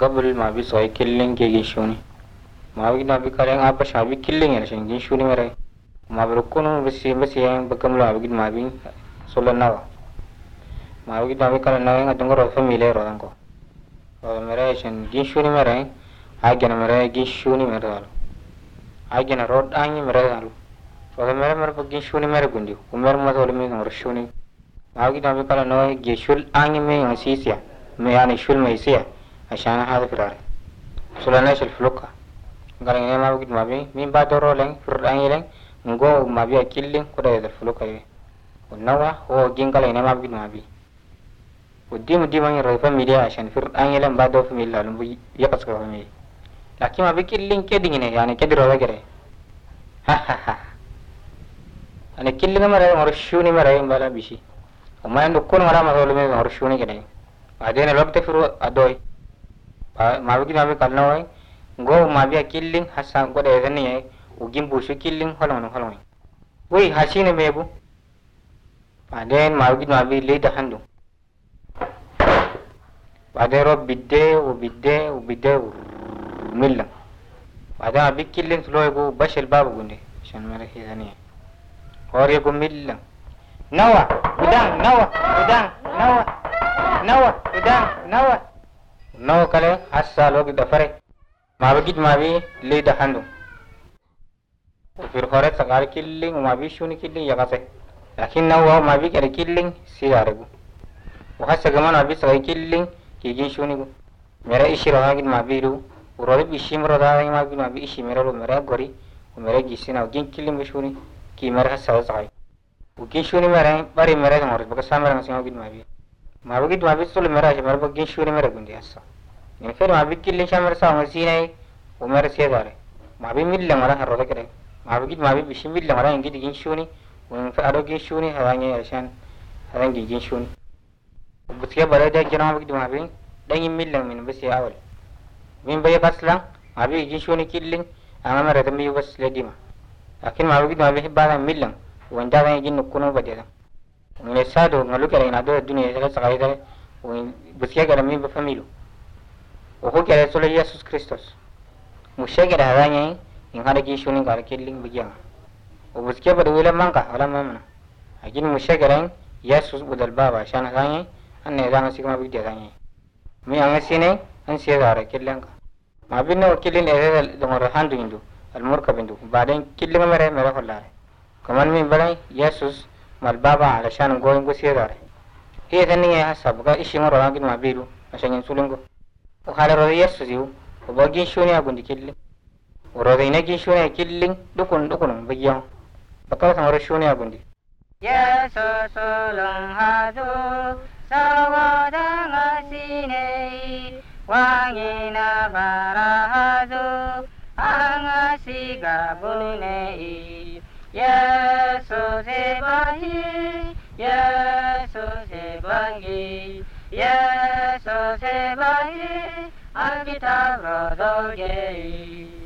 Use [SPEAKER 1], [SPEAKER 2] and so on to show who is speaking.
[SPEAKER 1] قبل ما بيصغي كلين كي شوني ما بينا بيكالين أبا شابي كلين عشان جين شوني مري ما بيركونو بس يعني بكملوا أبيك ما بين سولا نوا ما بينا بيكالين نوا عندنا روح فاميلي رادانكو مري عشان جين شوني مري أجينا مري جين شوني مري دالو أجينا رود أني مري دالو مري بجين شوني مري كنديو ما تقول مي نور شوني ما بينا بيكالين نوا جيشول أني مي نسيسيا مي يعني شول ميسيا عشان هذا فراري سولاناش الفلوكا قال إني ما بقيت ما بي مين بادورو لين فراني لين نقول ما بي أكلين كده هذا الفلوكا يبي والنوا هو جين قال إني ما بقيت ما بي ودي ما يرفع ميديا عشان فراني لين بادو في ميلا لين بي يقص كده ميديا لكن ما بيكلين كده يعني كده روا كده ها أنا كلين مرة مرشوني مرة يوم بيشي وما عنده كل مرة ما تقول مي مرشوني كده بعدين الوقت فرو أدوي ما بقي ما بقى نوعي غو ما بيا كيلين حسان قد إذني وجيم بوشو كيلين هلون وي حسين ميبو بعدين ما بقي لي دهندو بعدين رو وبدي ملا بعدين ما بقي كيلين سلو يبو باش الباب قندي عشان ما رح يذني هور يبو ملا نوا نو كله حاسة لوج دفره ما بقيت ما بي لي دهندو وفي خارج سكار كيلين وما بي شوني كيلين يقاسه لكن نو ما بي كده كيلين سياربو وحاسة كمان ما بي سكار كيلين كيجين شوني بو मेरा इसी रहा कि माँ भी रू उरोले बिशी में रहा है माँ भी इसी मेरा लो मेरा गोरी मेरा गिस्से ना उगिन किलिंग बिशूनी कि मेरा हसास आए उगिन शूनी मेरा बारी मेरा जमारे बस सामने मसीहा उगिन माँ भी सोले मेरा है मेरा उगिन शूनी मेरा गुंडी हसा ये फिर माँ भी किलिंग शाम मेरा सामने सी नहीं वो मेरा सेज आ रहे माँ भी मिल लंगा रहा रोले करे माँ भी बिशी मिल लंगा रहा इंगी गिन शूनी वो फिर आरो गिन शूनी हवाएंगे ऐसान हवाएंगे गिन शूनी बच्चे बड़े जाए जना माँ भी دايما ميلان من بس أول مين بيا كسلان ما بيجي يشوني كيلين أنا ما رتمي بس لديما لكن ما بيجي ما بيجي بعد ميلان وين ده يجي نكونه بديلا من السادو نلو كده ينادو الدنيا إذا سقاي ده وين بس كده مين بفهميلو وهو كده سولي يسوع كريستوس مش كده هذا يعني إن هذا يشوني كده كيلين بيجي وبس كده بدو ولا مانكا ولا ما منا لكن مش كده يسوع بدل بابا عشان هذا يعني أنا إذا مسك ما بيجي هذا يعني mi angasine an siyara killenka ma binne o killin e dongor handu indu al murkab indu baden killinga mere hollare kaman min balai yesus mal baba ala shan go ingo siyara he tani ya sabga ishi ngoro agin ma biru ashan sulungo o hala ro yesus yu o bagi shuni agundi killin o ro ina gi shuni killin dukun bagiyan bakal samaro shuni agundi
[SPEAKER 2] yesus sulung hadu 사와당하시네 왕이나 바라하소 angasi가 보네 예수의 바히 예수의 바히 예수의 바히 알기타브로도게